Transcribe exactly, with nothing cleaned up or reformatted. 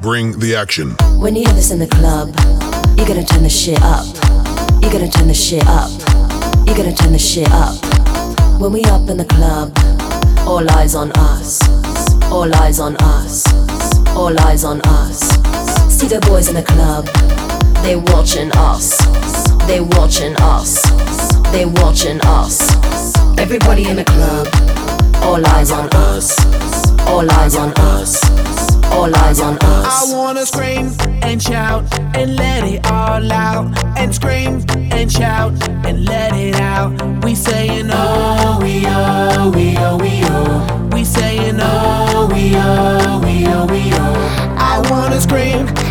bring the action. When you hear this in the club, you gotta turn the shit up. You gotta turn the shit up. You gotta turn the shit up. When we up in the club, all eyes on us. All eyes on us. All eyes on us. See the boys in the club, they watching us. They watching us. They watching us. Everybody in the club, all eyes on us. All eyes on us. All eyes on us. I wanna scream and shout and let it all out. And scream and shout and let it out. We saying oh, we oh, we oh, we oh. We saying oh, we oh, we oh, we oh. I wanna scream